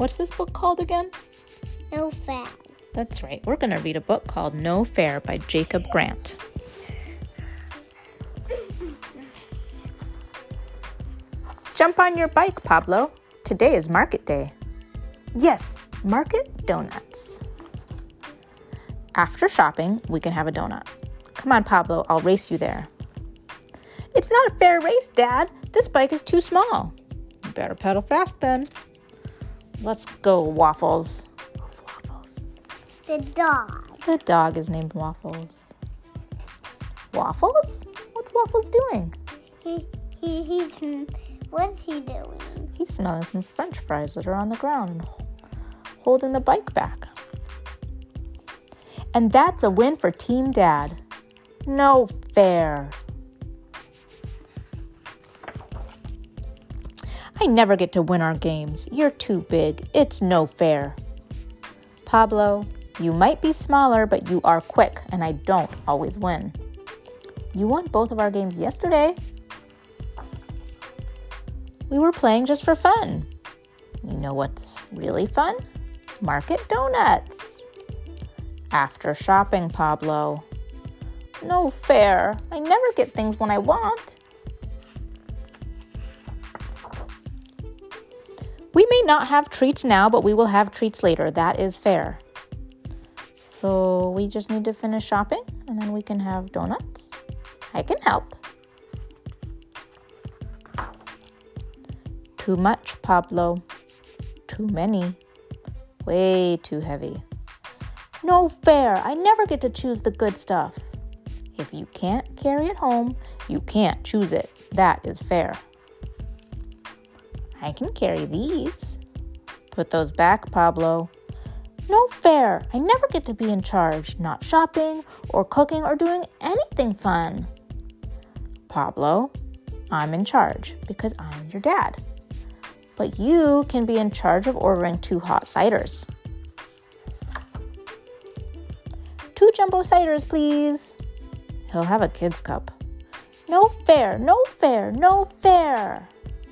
What's this book called again? No fair. That's right. We're going to read a book called No Fair by Jacob Grant. Jump on your bike, Pablo. Today is market day. Yes, market donuts. After shopping, we can have a donut. Come on, Pablo, I'll race you there. It's not a fair race, Dad. This bike is too small. You better pedal fast then. Let's go, Waffles. Who's Waffles? The dog. The dog is named Waffles. Waffles? What's Waffles doing? What's he doing? He's smelling some French fries that are on the ground and holding the bike back. And that's a win for Team Dad. No fair. I never get to win our games. You're too big. It's no fair. Pablo, you might be smaller, but you are quick, and I don't always win. You won both of our games yesterday. We were playing just for fun. You know what's really fun? Market donuts. After shopping, Pablo. No fair. I never get things when I want. We may not have treats now, but we will have treats later. That is fair. So we just need to finish shopping, and then we can have donuts. I can help. Too much, Pablo. Too many. Way too heavy. No fair. I never get to choose the good stuff. If you can't carry it home, you can't choose it. That is fair. I can carry these. Put those back, Pablo. No fair. I never get to be in charge, not shopping or cooking or doing anything fun. Pablo, I'm in charge because I'm your dad. But you can be in charge of ordering 2 hot ciders. 2 jumbo ciders, please. He'll have a kid's cup. No fair, no fair, no fair.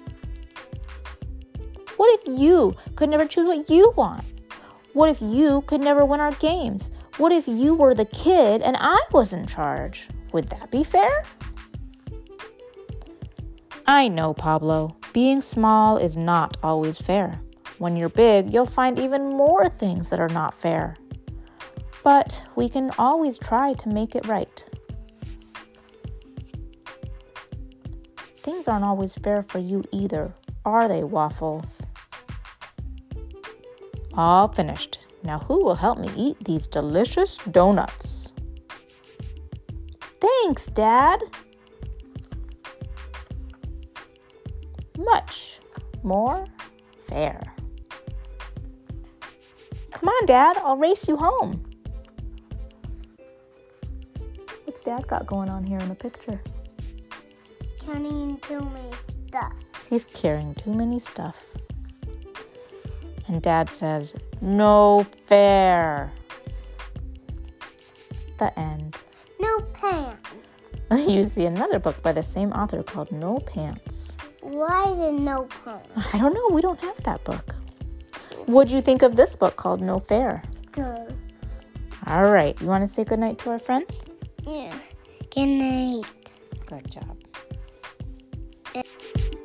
What if you could never choose what you want? What if you could never win our games? What if you were the kid and I was in charge? Would that be fair? I know, Pablo. Being small is not always fair. When you're big, you'll find even more things that are not fair. But we can always try to make it right. Things aren't always fair for you either, are they, Waffles? All finished. Now who will help me eat these delicious donuts? Thanks, Dad. Much more fair. Come on, Dad, I'll race you home. What's Dad got going on here in the picture? Carrying too many stuff. He's carrying too many stuff. And Dad says, no fair. The end. No pants. You see another book by the same author called No Pants. Why is it no pants? I don't know. We don't have that book. What'd you think of this book called No Fair? Good. All right. You want to say goodnight to our friends? Yeah. Good night. Good job.